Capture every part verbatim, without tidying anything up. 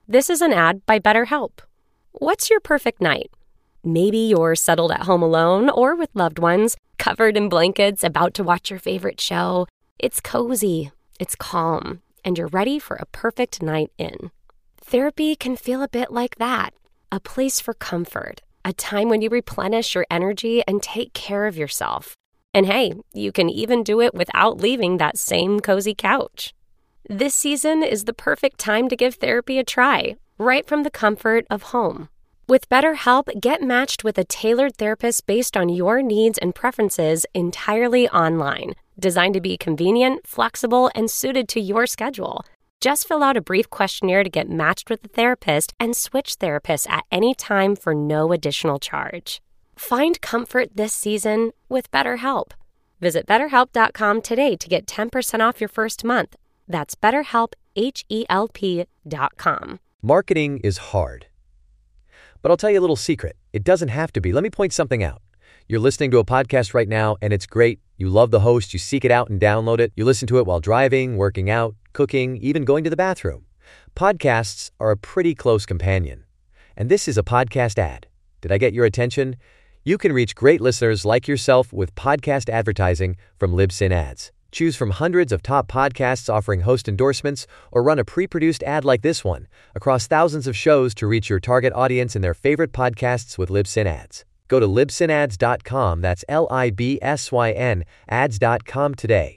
This is an ad by BetterHelp. What's your perfect night? Maybe you're settled at home alone or with loved ones, covered in blankets, about to watch your favorite show. It's cozy, it's calm, and you're ready for a perfect night in. Therapy can feel a bit like that, a place for comfort, a time when you replenish your energy and take care of yourself. And hey, you can even do it without leaving that same cozy couch. This season is the perfect time to give therapy a try, right from the comfort of home. With BetterHelp, get matched with a tailored therapist based on your needs and preferences entirely online, designed to be convenient, flexible, and suited to your schedule. Just fill out a brief questionnaire to get matched with a therapist and switch therapists at any time for no additional charge. Find comfort this season with BetterHelp. Visit better help dot com today to get ten percent off your first month. That's BetterHelp, H E L P dot com. Marketing is hard. But I'll tell you a little secret. It doesn't have to be. Let me point something out. You're listening to a podcast right now, and it's great. You love the host. You seek it out and download it. You listen to it while driving, working out, cooking, even going to the bathroom. Podcasts are a pretty close companion. And this is a podcast ad. Did I get your attention? You can reach great listeners like yourself with podcast advertising from Libsyn Ads. Choose from hundreds of top podcasts offering host endorsements, or run a pre-produced ad like this one across thousands of shows to reach your target audience and their favorite podcasts with Libsyn Ads. Go to libsyn ads dot com, that's L I B S Y N, ads dot com today.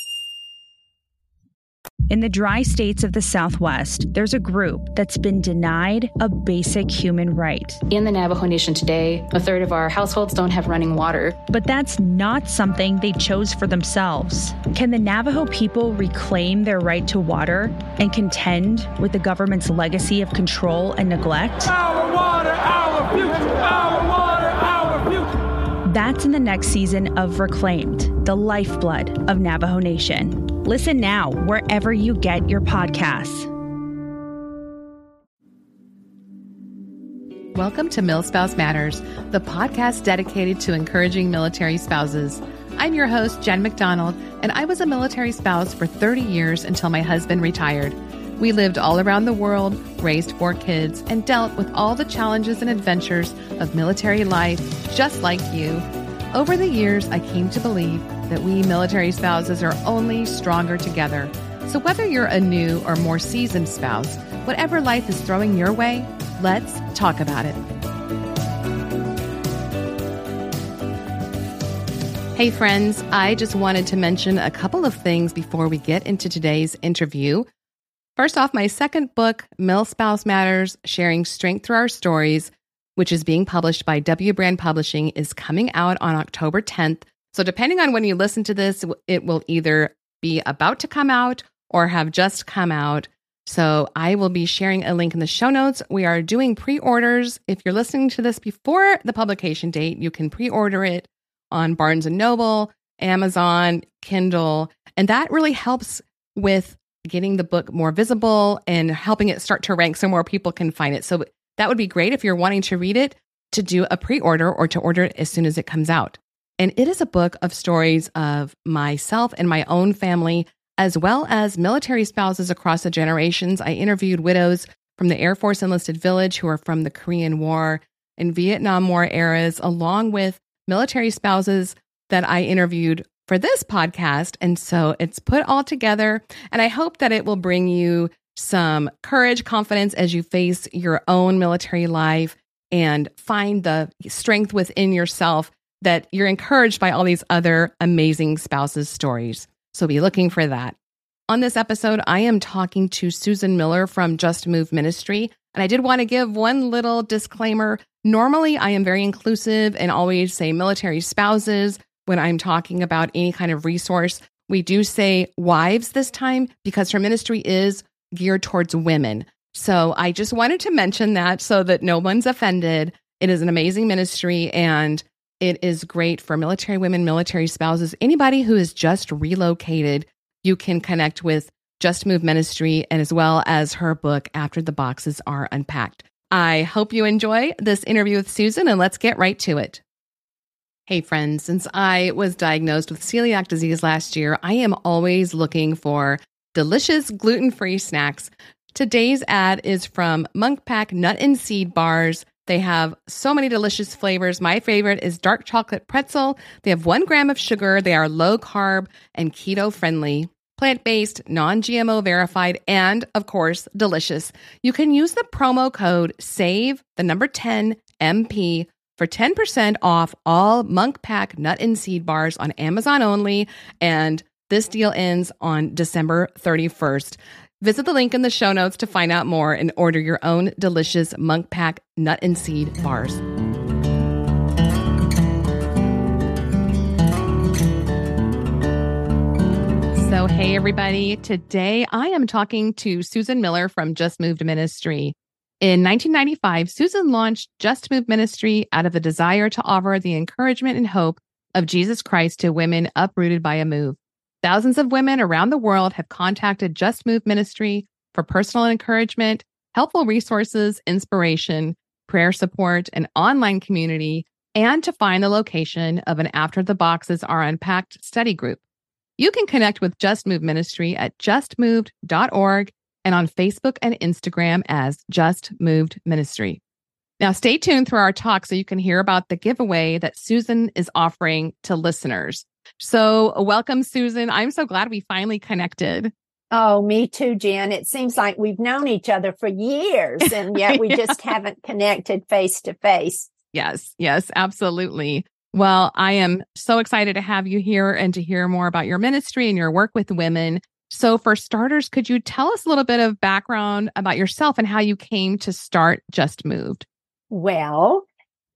In the dry states of the Southwest, there's a group that's been denied a basic human right. In the Navajo Nation today, a third of our households don't have running water. But that's not something they chose for themselves. Can the Navajo people reclaim their right to water and contend with the government's legacy of control and neglect? Our water, our future, our water, our future. That's in the next season of Reclaimed, the lifeblood of Navajo Nation. Listen now wherever you get your podcasts. Welcome to MilSpouse Matters, the podcast dedicated to encouraging military spouses. I'm your host, Jen McDonald, and I was a military spouse for thirty years until my husband retired. We lived all around the world, raised four kids, and dealt with all the challenges and adventures of military life, just like you. Over the years, I came to believe that we military spouses are only stronger together. So whether you're a new or more seasoned spouse, whatever life is throwing your way, let's talk about it. Hey friends, I just wanted to mention a couple of things before we get into today's interview. First off, my second book, MilSpouse Matters, Sharing Strength Through Our Stories, which is being published by W. Brand Publishing, is coming out on October tenth. So depending on when you listen to this, it will either be about to come out or have just come out. So I will be sharing a link in the show notes. We are doing pre-orders. If you're listening to this before the publication date, you can pre-order it on Barnes and Noble, Amazon, Kindle. And that really helps with getting the book more visible and helping it start to rank so more people can find it. So that would be great if you're wanting to read it, to do a pre-order or to order it as soon as it comes out. And it is a book of stories of myself and my own family, as well as military spouses across the generations. I interviewed widows from the Air Force Enlisted Village who are from the Korean War and Vietnam War eras, along with military spouses that I interviewed for this podcast. And so it's put all together, and I hope that it will bring you some courage, confidence as you face your own military life and find the strength within yourself that you're encouraged by all these other amazing spouses' stories. So be looking for that. On this episode, I am talking to Susan Miller from Just Move Ministry. And I did want to give one little disclaimer. Normally, I am very inclusive and always say military spouses when I'm talking about any kind of resource. We do say wives this time because her ministry is geared towards women. So I just wanted to mention that so that no one's offended. It is an amazing ministry, and it is great for military women, military spouses, anybody who is just relocated. You can connect with Just Move Ministry, and as well as her book, After the Boxes Are Unpacked. I hope you enjoy this interview with Susan, and let's get right to it. Hey friends, since I was diagnosed with celiac disease last year, I am always looking for delicious gluten-free snacks Today's ad is from Munk Pack Nut and Seed Bars. They have so many delicious flavors. My favorite is dark chocolate pretzel. They have one gram of sugar. They are low carb and keto friendly, plant-based, non-G M O verified, and of course, delicious. You can use the promo code SAVE, the number ten, M P, for ten percent off all Munk Pack Nut and Seed Bars on Amazon only. And this deal ends on December thirty-first. Visit the link in the show notes to find out more and order your own delicious Munk Pack Nut and Seed Bars. So, hey, everybody. Today, I am talking to Susan Miller from Just Moved Ministry. In nineteen ninety-five, Susan launched Just Moved Ministry out of the desire to offer the encouragement and hope of Jesus Christ to women uprooted by a move. Thousands of women around the world have contacted Just Moved Ministry for personal encouragement, helpful resources, inspiration, prayer support, an online community, and to find the location of an After the Boxes Are Unpacked study group. You can connect with Just Moved Ministry at just moved dot org and on Facebook and Instagram as Just Moved Ministry. Now, stay tuned through our talk so you can hear about the giveaway that Susan is offering to listeners. So welcome, Susan. I'm so glad we finally connected. Oh, me too, Jen. It seems like we've known each other for years, and yet we just haven't connected face to face. Yes, yes, absolutely. Well, I am so excited to have you here and to hear more about your ministry and your work with women. So for starters, could you tell us a little bit of background about yourself and how you came to start Just Moved? Well,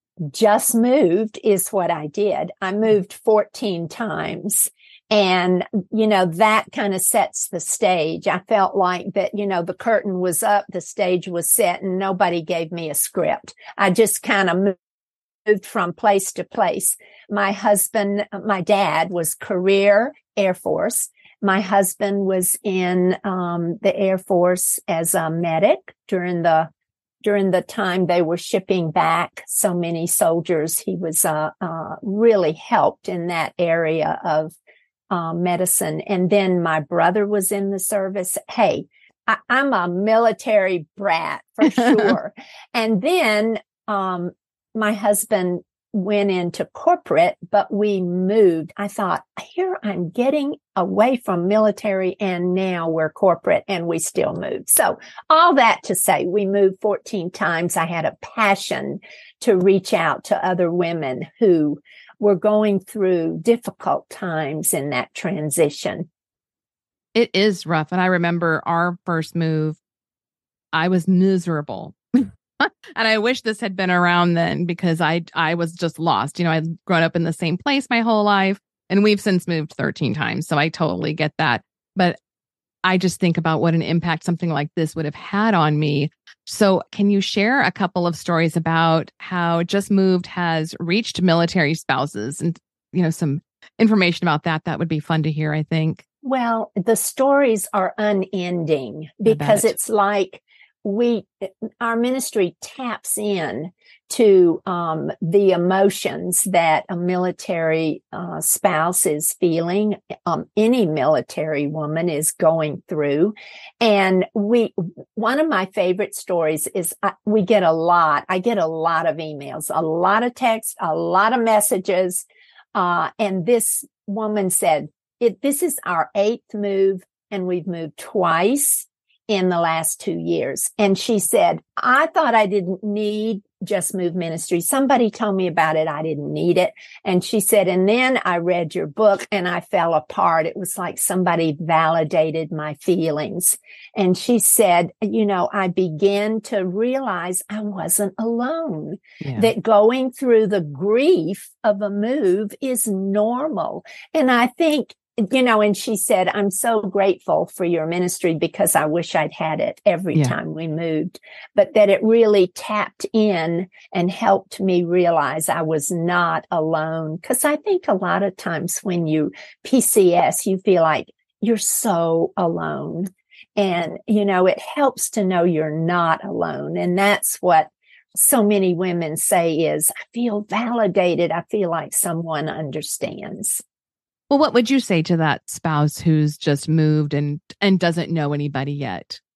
Just Moved is what I did. I moved fourteen times. And, you know, that kind of sets the stage. I felt like that, you know, the curtain was up, the stage was set, and nobody gave me a script. I just kind of moved from place to place. My husband, my dad was career Air Force. My husband was in um, the Air Force as a medic during the During the time they were shipping back so many soldiers. He was uh, uh, really helped in that area of uh, medicine. And then my brother was in the service. Hey, I, I'm a military brat for sure. And then um, my husband went into corporate, but we moved. I thought, here I'm getting away from military, and now we're corporate, and we still move. So all that to say, we moved fourteen times. I had a passion to reach out to other women who were going through difficult times in that transition. It is rough. And I remember our first move, I was miserable. And I wish this had been around then, because I I was just lost. You know, I'd grown up in the same place my whole life, and we've since moved thirteen times. So I totally get that. But I just think about what an impact something like this would have had on me. So can you share a couple of stories about how Just Moved has reached military spouses, and, you know, some information about that? That would be fun to hear, I think. Well, the stories are unending, because it's like, we, our ministry taps in to um, the emotions that a military uh, spouse is feeling, um, any military woman is going through. And we, one of my favorite stories is uh, we get a lot, I get a lot of emails, a lot of texts, a lot of messages. Uh, and this woman said, it, this is our eighth move, and we've moved twice in the last two years. And she said, I thought I didn't need Just Moved Ministry. Somebody told me about it. I didn't need it. And she said, and then I read your book and I fell apart. It was like somebody validated my feelings. And she said, you know, I began to realize I wasn't alone, yeah. that going through the grief of a move is normal. And I think, you know, and she said, I'm so grateful for your ministry, because I wish I'd had it every yeah. time we moved, but that it really tapped in and helped me realize I was not alone. Because I think a lot of times when you P C S, you feel like you're so alone. And, you know, it helps to know you're not alone. And that's what so many women say is, I feel validated. I feel like someone understands. Well, what would you say to that spouse who's just moved and and doesn't know anybody yet?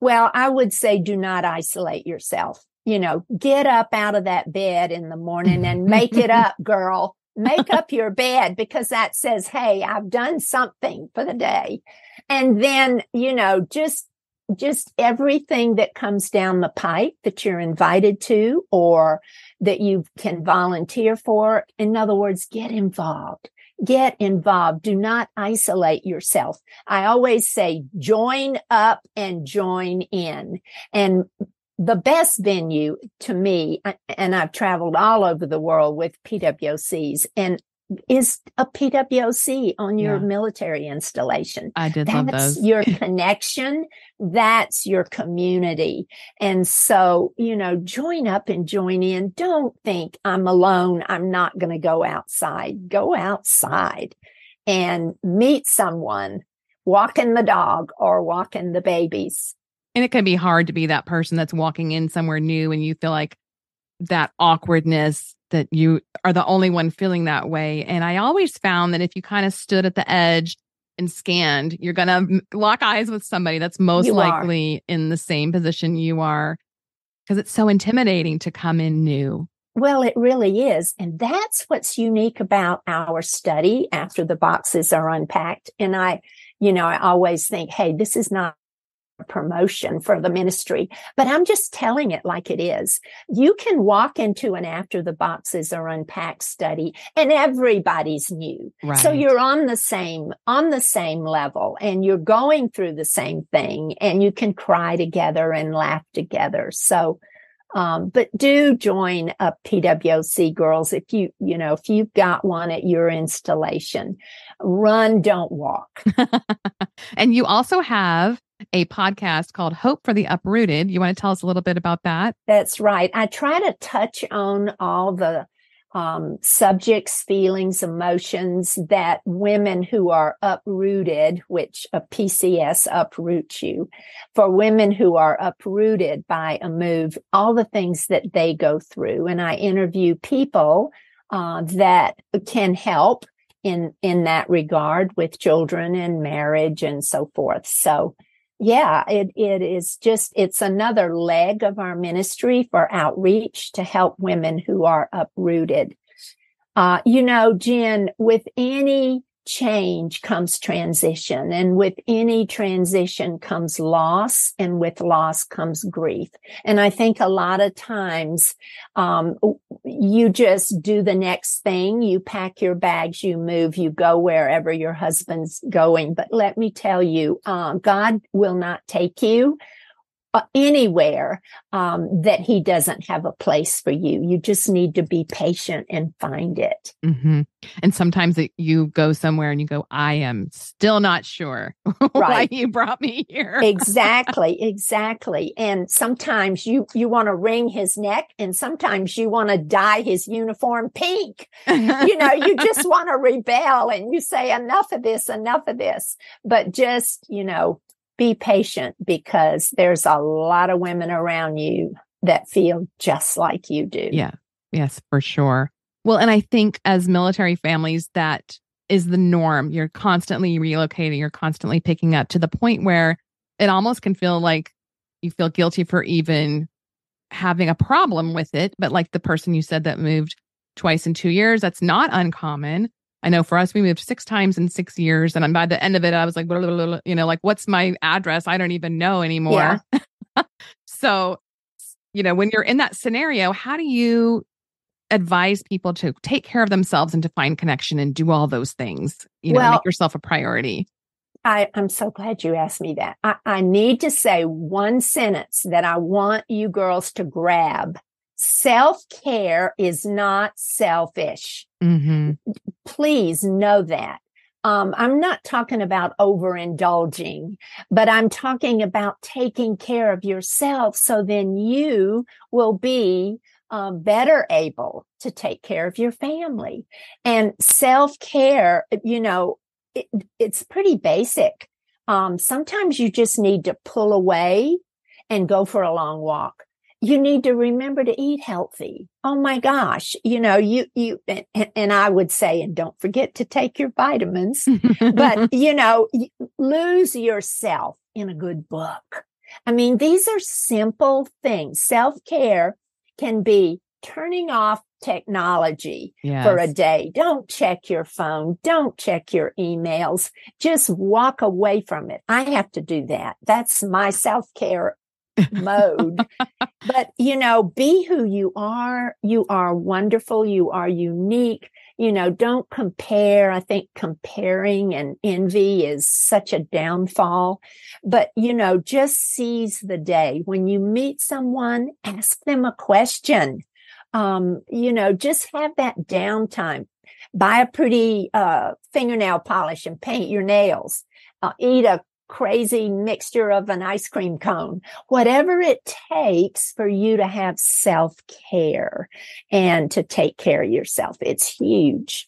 Well, I would say do not isolate yourself. You know, get up out of that bed in the morning and make it up, girl. Make up your bed, because that says, hey, I've done something for the day. And then, you know, just, just everything that comes down the pipe that you're invited to or that you can volunteer for. In other words, get involved. Get involved. Do not isolate yourself. I always say join up and join in. And the best venue to me, and I've traveled all over the world with P W O Cs, and is a P W O C on your yeah. military installation. I did that's love those. Your connection. That's your community. And so, you know, join up and join in. Don't think I'm alone. I'm not going to go outside. Go outside and meet someone, walking the dog or walking the babies. And it can be hard to be that person that's walking in somewhere new and you feel like that awkwardness, that you are the only one feeling that way. And I always found that if you kind of stood at the edge and scanned, you're going to lock eyes with somebody that's most you likely are. in the same position you are, because it's so intimidating to come in new. Well, it really is. And that's what's unique about our study after the boxes are unpacked. And I, you know, I always think, hey, this is not promotion for the ministry, but I'm just telling it like it is. You can walk into an after the boxes are unpacked study and everybody's new. Right. So you're on the same, on the same level and you're going through the same thing and you can cry together and laugh together. So, um, but do join a P W O C, girls. If you, you know, if you've got one at your installation, run, don't walk. And you also have a podcast called Hope for the Uprooted. You want to tell us a little bit about that? That's right. I try to touch on all the um, subjects, feelings, emotions that women who are uprooted, which a P C S uproots you, for women who are uprooted by a move, all the things that they go through. And I interview people uh, that can help in, in that regard with children and marriage and so forth. So yeah, it, it is just, it's another leg of our ministry for outreach to help women who are uprooted. Uh, you know, Jen, with any change comes transition, and with any transition comes loss, and with loss comes grief. And I think a lot of times, um, you just do the next thing, you pack your bags, you move, you go wherever your husband's going. But let me tell you, um, God will not take you Uh, anywhere um, that he doesn't have a place for you. You just need to be patient and find it. Mm-hmm. And sometimes it, you go somewhere and you go, I am still not sure right. why you brought me here. Exactly, exactly. And sometimes you, you want to wring his neck, and sometimes you want to dye his uniform pink. You know, you just want to rebel and you say, enough of this, enough of this. But just, you know, be patient, because there's a lot of women around you that feel just like you do. Yeah. Yes, for sure. Well, and I think as military families, that is the norm. You're constantly relocating, you're constantly picking up, to the point where it almost can feel like you feel guilty for even having a problem with it. But like the person you said that moved twice in two years, that's not uncommon. I know for us, we moved six times in six years. And by the end of it, I was like, blah, blah, blah, blah, you know, like, what's my address? I don't even know anymore. Yeah. So, you know, when you're in that scenario, how do you advise people to take care of themselves and to find connection and do all those things, you know, well, make yourself a priority? I, I'm so glad you asked me that. I, I need to say one sentence that I want you girls to grab. Self-care is not selfish. Mm-hmm. Please know that. Um, I'm not talking about overindulging, but I'm talking about taking care of yourself, so then you will be uh, better able to take care of your family. And self-care, you know, it, it's pretty basic. Um, sometimes you just need to pull away and go for a long walk. You need to remember to eat healthy. Oh my gosh. You know, you, you, and, and I would say, and don't forget to take your vitamins, but you know, lose yourself in a good book. I mean, these are simple things. Self-care can be turning off technology yes. for a day. Don't check your phone. Don't check your emails. Just walk away from it. I have to do that. That's my self-care mode. But, you know, be who you are. You are wonderful. You are unique. You know, don't compare. I think comparing and envy is such a downfall. But, you know, just seize the day. When you meet someone, ask them a question. Um, you know, just have that downtime. Buy a pretty uh fingernail polish and paint your nails. Uh, eat a crazy mixture of an ice cream cone. Whatever it takes for you to have self-care and to take care of yourself. It's huge.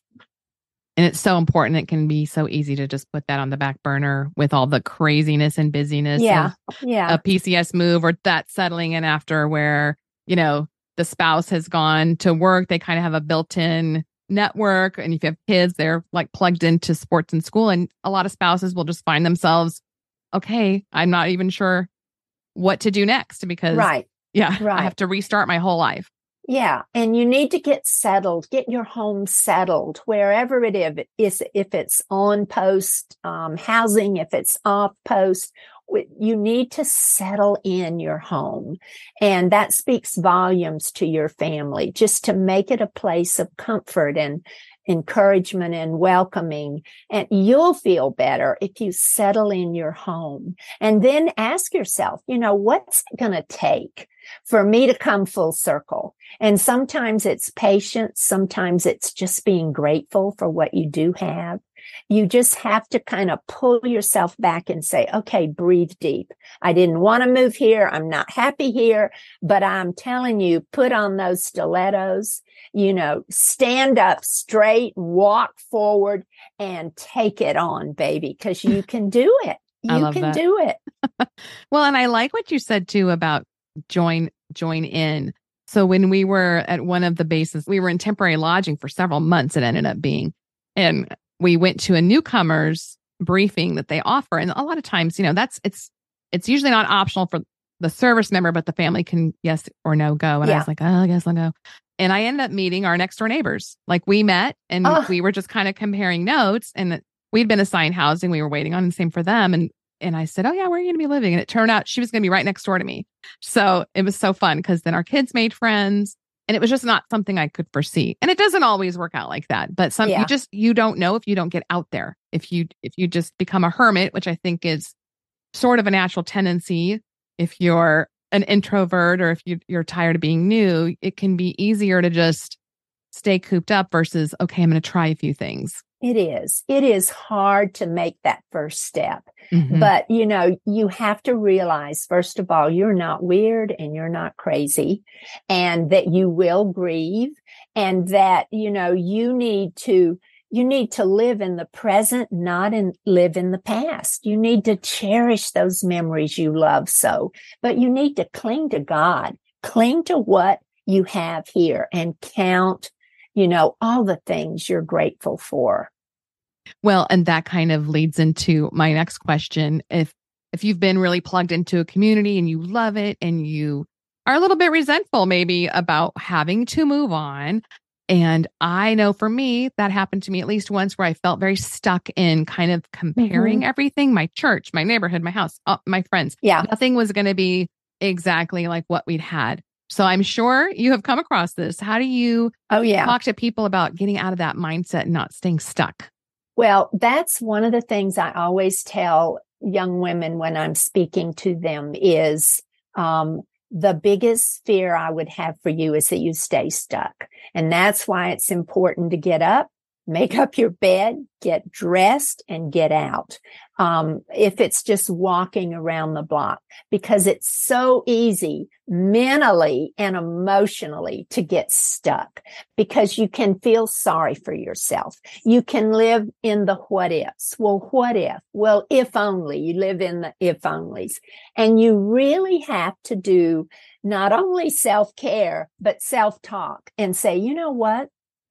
And it's so important. It can be so easy to just put that on the back burner with all the craziness and busyness. Yeah. Yeah. A P C S move or that settling in after where, you know, the spouse has gone to work. They kind of have a built-in network. And if you have kids, they're like plugged into sports and school. And a lot of spouses will just find themselves, okay, I'm not even sure what to do next because right. yeah, right. I have to restart my whole life. Yeah. And you need to get settled, get your home settled wherever it is, if it's on post um, housing, if it's off post. You need to settle in your home. And that speaks volumes to your family, just to make it a place of comfort and encouragement and welcoming. And you'll feel better if you settle in your home. And then ask yourself, you know, what's it going to take for me to come full circle? And sometimes it's patience. Sometimes it's just being grateful for what you do have. You just have to kind of pull yourself back and say, okay, breathe deep. I didn't want to move here. I'm not happy here, but I'm telling you, put on those stilettos, you know, stand up straight, walk forward and take it on, baby, because you can do it. You can that. do it. Well, and I like what you said too about join, join in. So when we were at one of the bases, we were in temporary lodging for several months, it ended up being, and we went to a newcomers briefing that they offer. And a lot of times, you know, that's, it's, it's usually not optional for the service member, but the family can yes or no go. And yeah. I was like, oh, I guess I'll go. And I ended up meeting our next door neighbors. Like we met and oh. we were just kind of comparing notes and we'd been assigned housing. We were waiting on the same for them. And, and I said, oh yeah, where are you going to be living? And it turned out she was going to be right next door to me. So it was so fun because then our kids made friends. And it was just not something I could foresee. And it doesn't always work out like that. But some yeah. you just you don't know if you don't get out there. If you if you just become a hermit, which I think is sort of a natural tendency. If you're an introvert or if you, you're tired of being new, it can be easier to just stay cooped up versus, okay, I'm going to try a few things. It is. It is hard to make that first step. Mm-hmm. But, you know, you have to realize, first of all, you're not weird and you're not crazy and that you will grieve and that, you know, you need to, you need to live in the present, not in live in the past. You need to cherish those memories you love so, but you need to cling to God, cling to what you have here and count, you know, all the things you're grateful for. Well, and that kind of leads into my next question. If if you've been really plugged into a community and you love it and you are a little bit resentful maybe about having to move on. And I know for me, that happened to me at least once where I felt very stuck in kind of comparing mm-hmm. everything, my church, my neighborhood, my house, uh, my friends. Yeah. Nothing was going to be exactly like what we'd had. So I'm sure you have come across this. How do you oh, yeah. talk to people about getting out of that mindset and not staying stuck? Well, that's one of the things I always tell young women when I'm speaking to them is um, the biggest fear I would have for you is that you stay stuck. And that's why it's important to get up, make up your bed, get dressed, and get out. Um, if it's just walking around the block, because it's so easy mentally and emotionally to get stuck because you can feel sorry for yourself. You can live in the what ifs. Well, what if? Well, if only. You live in the if onlys. And you really have to do not only self-care, but self-talk and say, you know what?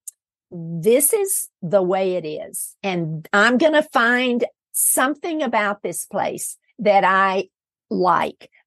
This is the way it is. And I'm going to find something about this place that I like.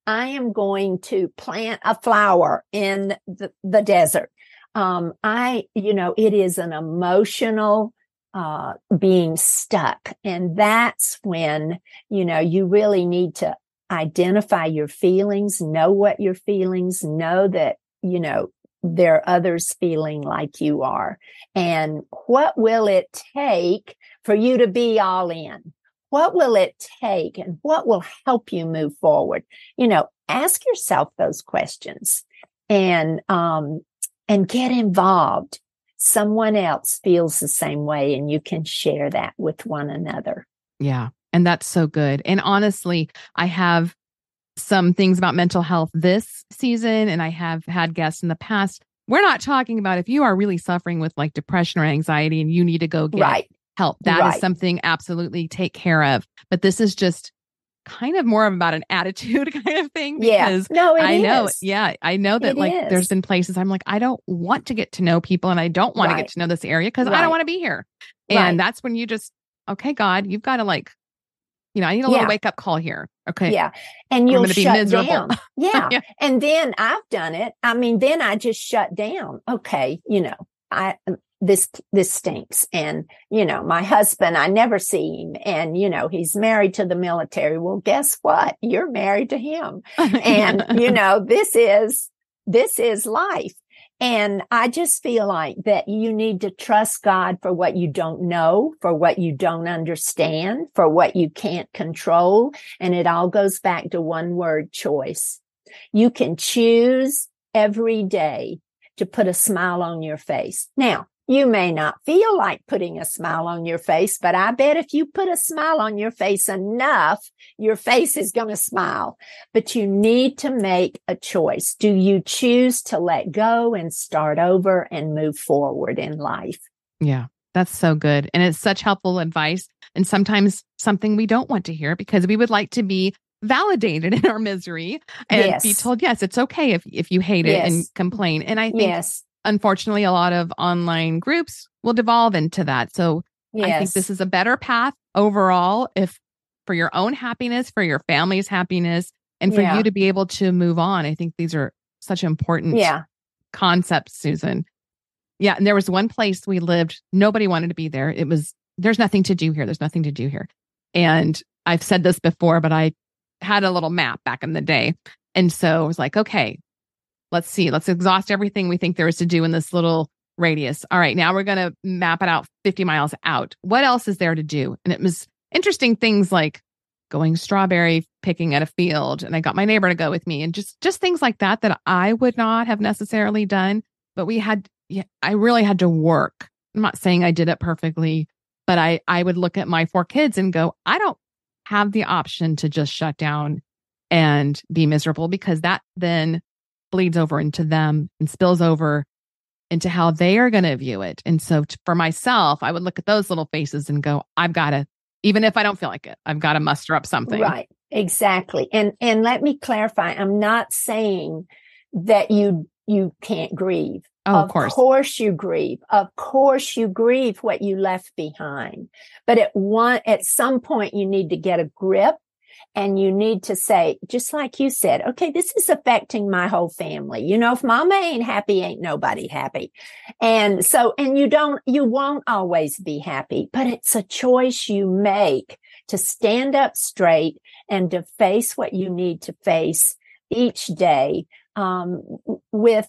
I am going to plant a flower in the, the desert. Um, I, you know, it is an emotional uh, being stuck. And that's when, you know, you really need to identify your feelings, know what your feelings, know that, you know, there are others feeling like you are. And what will it take for you to be all in? What will it take and what will help you move forward? You know, ask yourself those questions and, um, and get involved. Someone else feels the same way and you can share that with one another. Yeah. And that's so good. And honestly, I have some things about mental health this season, and I have had guests in the past. We're not talking about if you are really suffering with like depression or anxiety and you need to go get right. help. That right. is something absolutely take care of. But this is just kind of more about an attitude kind of thing. Because yeah. No, it I is. know. Yeah. I know that it like is. there's been places I'm like, I don't want to get to know people and I don't want right. to get to know this area because right. I don't want to be here. And right. that's when you just, okay, God, you've got to like, you know, I need a yeah. little wake up call here. Okay. Yeah. And you'll shut be miserable. Down. Yeah. yeah. And then I've done it. I mean, then I just shut down. Okay. You know, I, this, this stinks. And, you know, my husband, I never see him and, you know, he's married to the military. Well, guess what? You're married to him. And, you know, this is, this is life. And I just feel like that you need to trust God for what you don't know, for what you don't understand, for what you can't control. And it all goes back to one word, choice. You can choose every day to put a smile on your face. Now, you may not feel like putting a smile on your face, but I bet if you put a smile on your face enough, your face is going to smile. But you need to make a choice. Do you choose to let go and start over and move forward in life? Yeah, that's so good. And it's such helpful advice. And sometimes something we don't want to hear because we would like to be validated in our misery and yes. be told, yes, it's okay if, if you hate yes. it and complain. And I think yes. unfortunately, a lot of online groups will devolve into that. So yes. I think this is a better path overall if for your own happiness, for your family's happiness, and for yeah. you to be able to move on. I think these are such important yeah. concepts, Susan. Yeah. And there was one place we lived. Nobody wanted to be there. It was, there's nothing to do here. There's nothing to do here. And I've said this before, but I had a little map back in the day. And so I was like, okay, let's see, let's exhaust everything we think there is to do in this little radius. All right, now we're going to map it out fifty miles out. What else is there to do? And it was interesting things like going strawberry picking at a field. And I got my neighbor to go with me and just, just things like that, that I would not have necessarily done. But we had, yeah, I really had to work. I'm not saying I did it perfectly, but I, I would look at my four kids and go, I don't have the option to just shut down and be miserable because that then bleeds over into them and spills over into how they are going to view it. And so t- for myself, I would look at those little faces and go, I've got to, even if I don't feel like it, I've got to muster up something. Right. Exactly. And, and let me clarify. I'm not saying that you, you can't grieve. Oh, of of course. course you grieve. Of course you grieve what you left behind. But at one, at some point you need to get a grip. And you need to say, just like you said, okay, this is affecting my whole family. You know, if mama ain't happy, ain't nobody happy. And so, and you don't, you won't always be happy, but it's a choice you make to stand up straight and to face what you need to face each day, um, with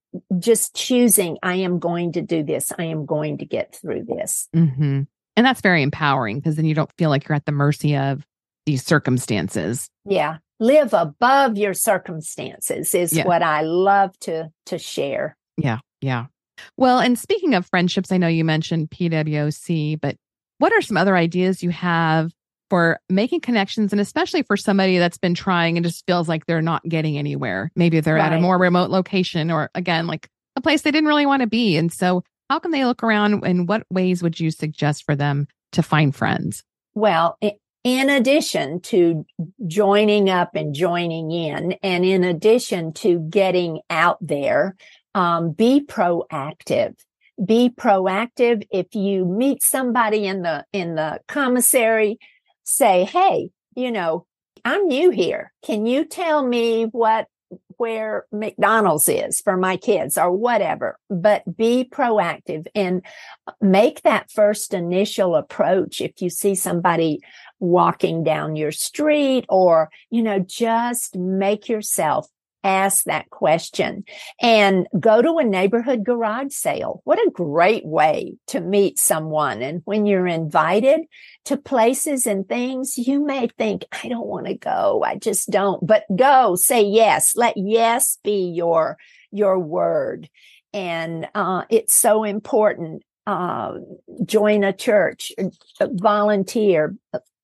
just choosing, I am going to do this. I am going to get through this. Mm-hmm. And that's very empowering because then you don't feel like you're at the mercy of these circumstances. Yeah. Live above your circumstances is yeah. what I love to, to share. Yeah. Yeah. Well, and speaking of friendships, I know you mentioned P W O C, but what are some other ideas you have for making connections? And especially for somebody that's been trying and just feels like they're not getting anywhere. Maybe they're right. at a more remote location or again, like a place they didn't really want to be. And so how can they look around and what ways would you suggest for them to find friends? Well, it, in addition to joining up and joining in, and in addition to getting out there, um, be proactive. Be proactive. If you meet somebody in the, in the commissary, say, hey, you know, I'm new here. Can you tell me what where McDonald's is for my kids or whatever? But be proactive and make that first initial approach. If you see somebody walking down your street, or, you know, just make yourself ask that question, and go to a neighborhood garage sale. What a great way to meet someone. And when you're invited to places and things, you may think, I don't want to go. I just don't, but go, say yes. Let yes be your, your word. And, uh, it's so important. Uh, join a church, volunteer,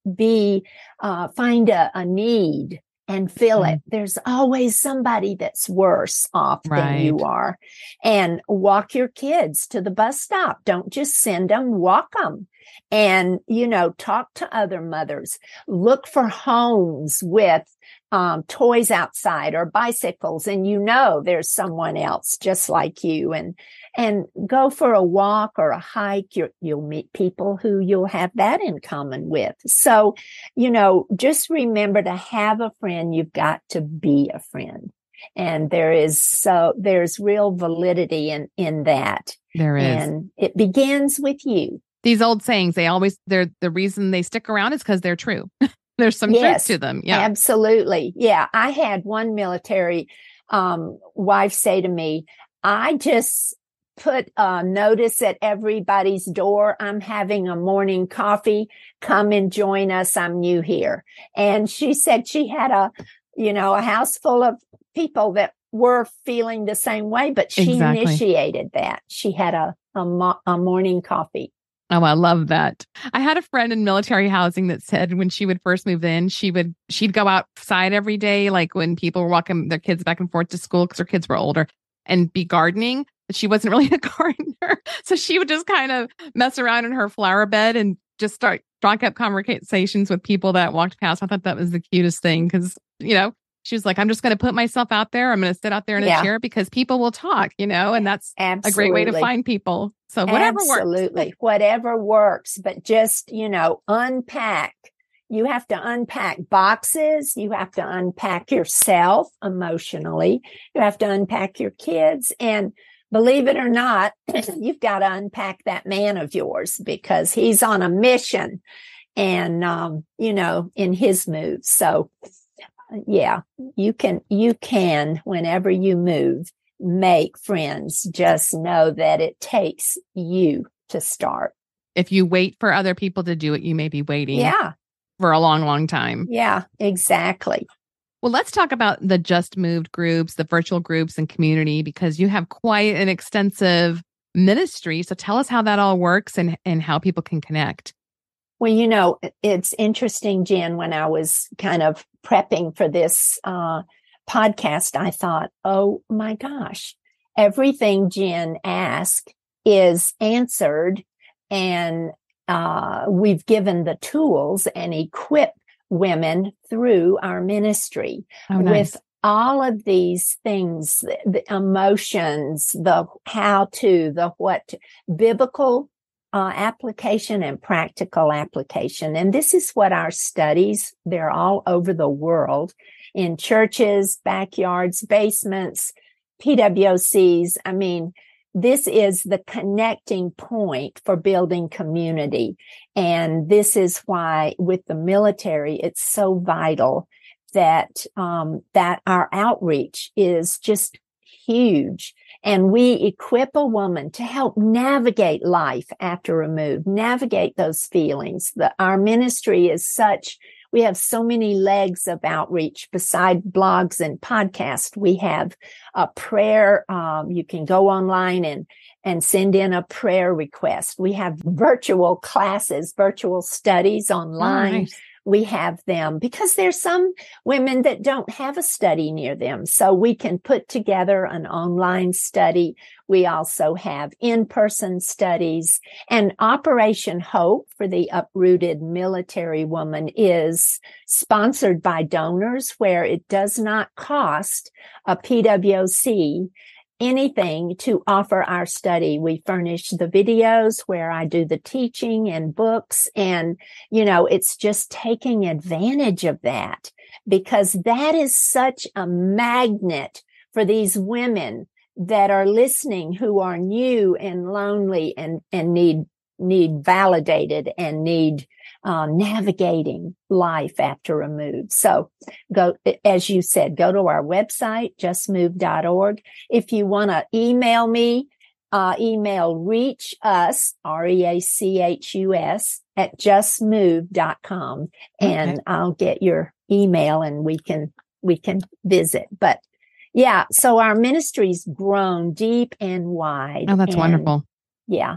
be, uh, find a, a need and fill it. There's always somebody that's worse off right. than you are. And walk your kids to the bus stop. Don't just send them, walk them. And, you know, talk to other mothers. Look for homes with um, toys outside or bicycles. And, you know, there's someone else just like you. And, and go for a walk or a hike. You're, you'll meet people who you'll have that in common with. So, you know, just remember to have a friend. You've got to be a friend. And there is so there's real validity in, in that. There is. And it begins with you. These old sayings, they always, they're the reason they stick around is because they're true. There's some yes, truth to them. Yeah, absolutely. Yeah. I had one military um, wife say to me, I just put a notice at everybody's door. I'm having a morning coffee. Come and join us. I'm new here. And she said she had a, you know, a house full of people that were feeling the same way, but she exactly. initiated that. She had a, a, mo- a morning coffee. Oh, I love that. I had a friend in military housing that said when she would first move in, she would, she'd go outside every day, like when people were walking their kids back and forth to school because her kids were older, and be gardening. But she wasn't really a gardener. So she would just kind of mess around in her flower bed and just start strike up conversations with people that walked past. I thought that was the cutest thing because, you know, she was like, I'm just going to put myself out there. I'm going to sit out there in yeah. a chair because people will talk, you know, and that's Absolutely. a great way to find people. So whatever Absolutely. works. Absolutely. Whatever works, but just, you know, unpack. You have to unpack boxes. You have to unpack yourself emotionally. You have to unpack your kids. And believe it or not, you've got to unpack that man of yours because he's on a mission and, um, you know, in his moves. So yeah, you can, you can, whenever you move, make friends. Just know that it takes you to start. If you wait for other people to do it, you may be waiting yeah. for a long, long time. Yeah, exactly. Well, let's talk about the Just Moved groups, the virtual groups and community, because you have quite an extensive ministry. So tell us how that all works and, and how people can connect. Well, you know, it's interesting, Jen, when I was kind of prepping for this uh, podcast, I thought, oh my gosh, everything Jen asked is answered. And uh, we've given the tools and equipped women through our ministry oh, nice. with all of these things, the, the emotions, the how to, the what, biblical Uh, application and practical application. And this is what our studies, they're all over the world in churches, backyards, basements, P W O Cs. I mean, this is the connecting point for building community. And this is why with the military, it's so vital that, um, that our outreach is just huge. And we equip a woman to help navigate life after a move, navigate those feelings. The, our ministry is such, we have so many legs of outreach beside blogs and podcasts. We have a prayer. Um, you can go online and, and send in a prayer request. We have virtual classes, virtual studies online. Oh, nice. We have them because there's some women that don't have a study near them. So we can put together an online study. We also have in-person studies, and Operation Hope for the Uprooted Military Woman is sponsored by donors where it does not cost a P W O C anything to offer our study. We furnish the videos where I do the teaching and books. And, you know, it's just taking advantage of that because that is such a magnet for these women that are listening who are new and lonely and, and need, need validated and need uh, navigating life after a move. So go, as you said, go to our website, just move dot org. If you want to email me, uh, email reach us, R E A C H U S at just move dot com. And okay. I'll get your email and we can, we can visit. But yeah, so our ministry's grown deep and wide. Oh, that's and, wonderful. Yeah.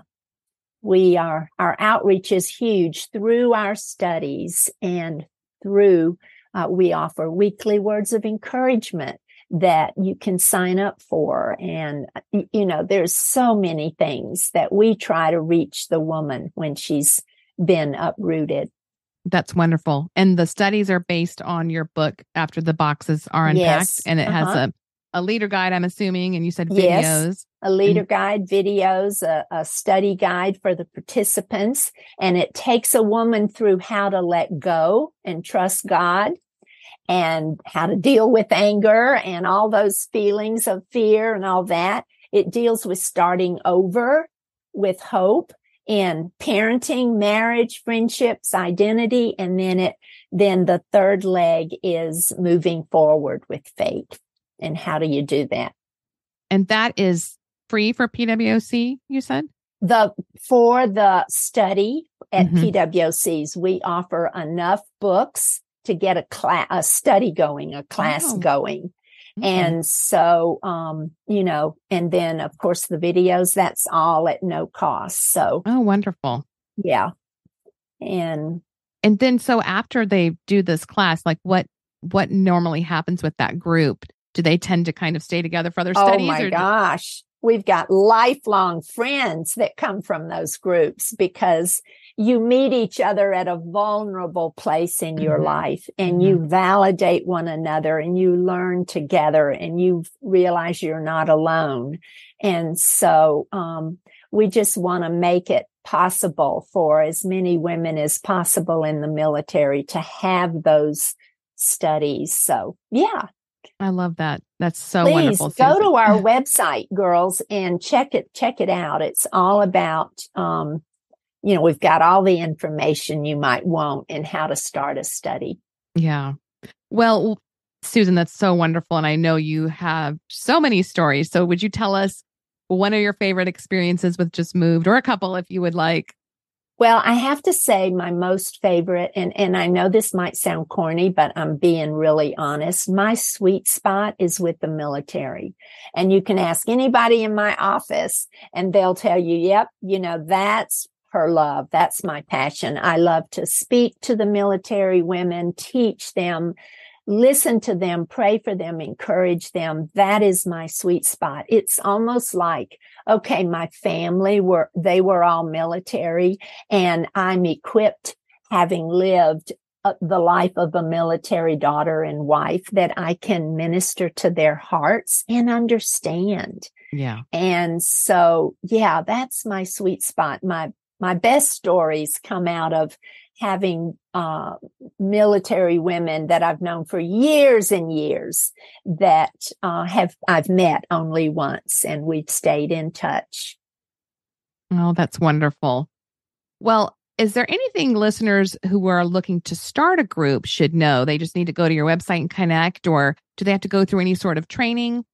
We are, our outreach is huge through our studies and through, uh, we offer weekly words of encouragement that you can sign up for. And, you know, there's so many things that we try to reach the woman when she's been uprooted. That's wonderful. And the studies are based on your book, After the Boxes Are Unpacked. Yes. And it uh-huh. has a, a leader guide, I'm assuming, and you said videos. Yes, a leader and- guide, videos, a, a study guide for the participants. And it takes a woman through how to let go and trust God and how to deal with anger and all those feelings of fear and all that. It deals with starting over with hope in parenting, marriage, friendships, identity. And then it, then the third leg is moving forward with faith. And how do you do that? And that is free for P W O C, you said? The, for the study at Mhm. P W O Cs, we offer enough books to get a class, a study going, a class Oh. going. Okay. And so, um, you know, and then of course the videos, that's all at no cost. So, Oh, wonderful. yeah. And And then so after they do this class, like what, what normally happens with that group? Do they tend to kind of stay together for their oh studies? my or do- gosh, we've got lifelong friends that come from those groups because you meet each other at a vulnerable place in your Mhm. life and Mhm. you validate one another and you learn together and you realize you're not alone. And so, um, we just want to make it possible for as many women as possible in the military to have those studies. So, yeah. I love that. That's so Please wonderful. go Susan. to our website, girls, and check it, check it out. It's all about, um, you know, we've got all the information you might want and how to start a study. Yeah. Well, Susan, that's so wonderful. And I know you have so many stories. So would you tell us one of your favorite experiences with Just Moved, or a couple if you would like? Well, I have to say my most favorite, and, and I know this might sound corny, but I'm being really honest. My sweet spot is with the military. And you can ask anybody in my office and they'll tell you, yep, you know, that's her love. That's my passion. I love to speak to the military women, teach them, listen to them, pray for them, encourage them. That is my sweet spot. It's almost like, okay, my family were, they were all military and I'm equipped, having lived uh, the life of a military daughter and wife, that I can minister to their hearts and understand. Yeah. And so, yeah, that's my sweet spot. My, my best stories come out of having uh military women that I've known for years and years that uh have I've met only once and we've stayed in touch. Oh, that's wonderful. Well, is there anything listeners who are looking to start a group should know? They just need to go to your website and connect, or do they have to go through any sort of training?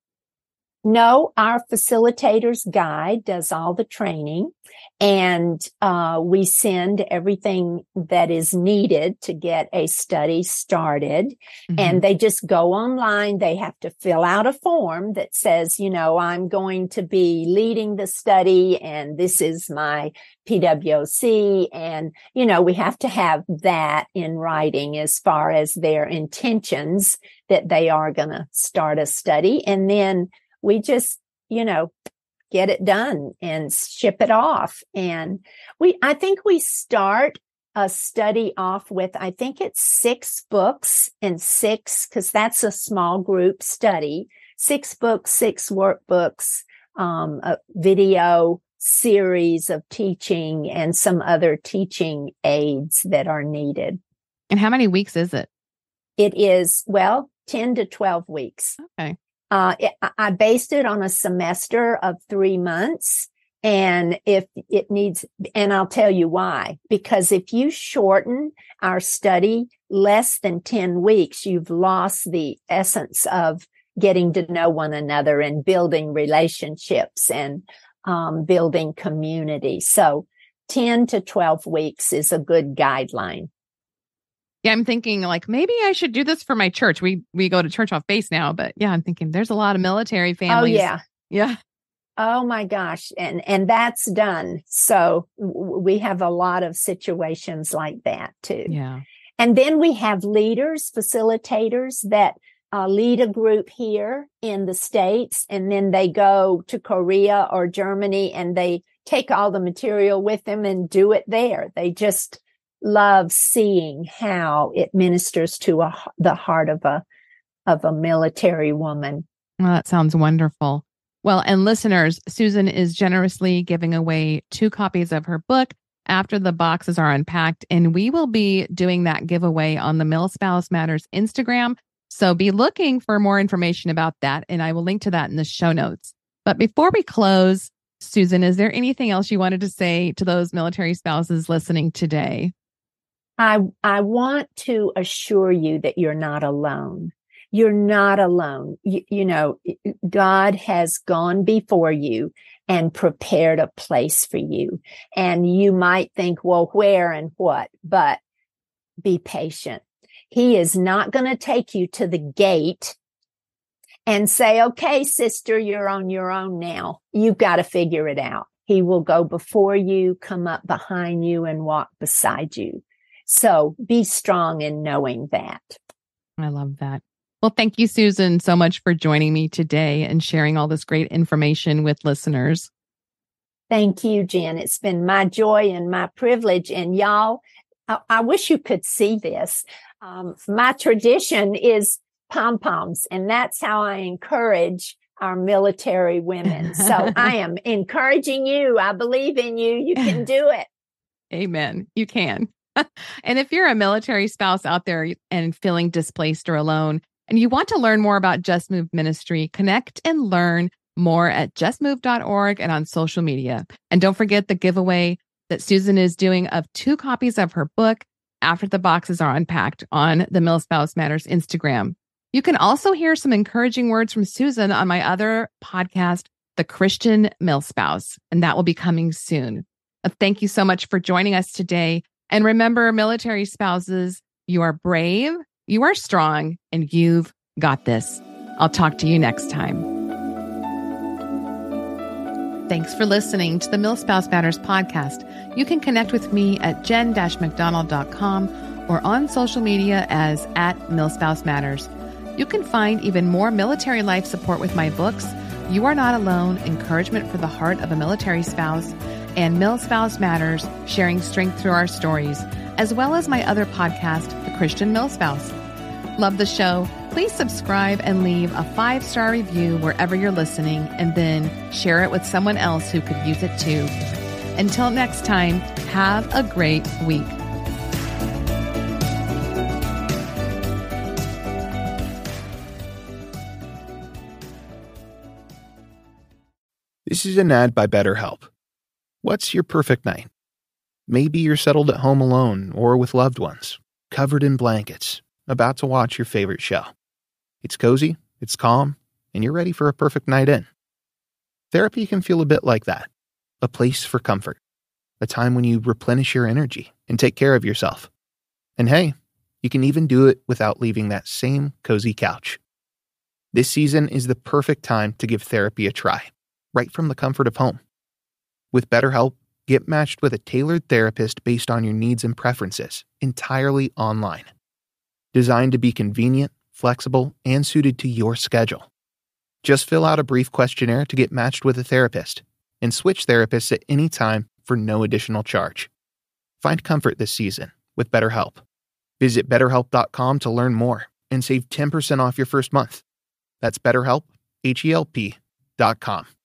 No, our facilitator's guide does all the training, and uh, we send everything that is needed to get a study started. Mm-hmm. And they just go online. They have to fill out a form that says, you know, I'm going to be leading the study and this is my P W O C. And, you know, we have to have that in writing as far as their intentions that they are going to start a study. And then we just, you know, get it done and ship it off. And we, I think we start a study off with, I think it's six books and six, because that's a small group study, six books, six workbooks, um, a video series of teaching and some other teaching aids that are needed. And how many weeks is it? it is, well, ten to twelve weeks. Okay. Uh, it, I based it on a semester of three months. And if it needs, and I'll tell you why, because if you shorten our study less than ten weeks, you've lost the essence of getting to know one another and building relationships and um, building community. So ten to twelve weeks is a good guideline. Yeah, I'm thinking like maybe I should do this for my church. We we go to church off base now, but yeah, I'm thinking there's a lot of military families. Oh, yeah. Yeah. Oh my gosh. And, and that's done. So w- we have a lot of situations like that too. Yeah. And then we have leaders, facilitators that uh, lead a group here in the States, and then they go to Korea or Germany and they take all the material with them and do it there. They just love seeing how it ministers to a, the heart of a, of a military woman. Well, that sounds wonderful. Well, and listeners, Susan is generously giving away two copies of her book after the boxes are unpacked, and we will be doing that giveaway on the MilSpouse Matters Instagram. So be looking for more information about that, and I will link to that in the show notes. But before we close, Susan, is there anything else you wanted to say to those military spouses listening today? I I want to assure you that you're not alone. You're not alone. You, you know, God has gone before you and prepared a place for you. And you might think, well, where and what? But be patient. He is not going to take you to the gate and say, okay, sister, you're on your own now. You've got to figure it out. He will go before you, come up behind you, and walk beside you. So be strong in knowing that. I love that. Well, thank you, Susan, so much for joining me today and sharing all this great information with listeners. Thank you, Jen. It's been my joy and my privilege. And y'all, I, I wish you could see this. Um, my tradition is pom-poms, and that's how I encourage our military women. So I am encouraging you. I believe in you. You can do it. Amen. You can. And if you're a military spouse out there and feeling displaced or alone, and you want to learn more about Just Move Ministry, connect and learn more at just move dot org and on social media. And don't forget the giveaway that Susan is doing of two copies of her book after the boxes are unpacked on the MilSpouse Matters Instagram. You can also hear some encouraging words from Susan on my other podcast, The Christian MilSpouse, and that will be coming soon. Uh, thank you so much for joining us today. And remember, military spouses, you are brave, you are strong, and you've got this. I'll talk to you next time. Thanks for listening to the MilSpouse Matters podcast. You can connect with me at jen dash mcdonald dot com or on social media as at MilSpouse Matters. You can find even more military life support with my books, You Are Not Alone, Encouragement for the Heart of a Military Spouse, and MilSpouse Matters, Sharing Strength Through Our Stories, as well as my other podcast, The Christian MilSpouse. Love the show? Please subscribe and leave a five-star review wherever you're listening, and then share it with someone else who could use it too. Until next time, have a great week. This is an ad by BetterHelp. What's your perfect night? Maybe you're settled at home alone or with loved ones, covered in blankets, about to watch your favorite show. It's cozy, it's calm, and you're ready for a perfect night in. Therapy can feel a bit like that, a place for comfort, a time when you replenish your energy and take care of yourself. And hey, you can even do it without leaving that same cozy couch. This season is the perfect time to give therapy a try, right from the comfort of home. With BetterHelp, get matched with a tailored therapist based on your needs and preferences, entirely online. Designed to be convenient, flexible, and suited to your schedule. Just fill out a brief questionnaire to get matched with a therapist, and switch therapists at any time for no additional charge. Find comfort this season with BetterHelp. Visit better help dot com to learn more and save ten percent off your first month. That's BetterHelp, H E L P dot com.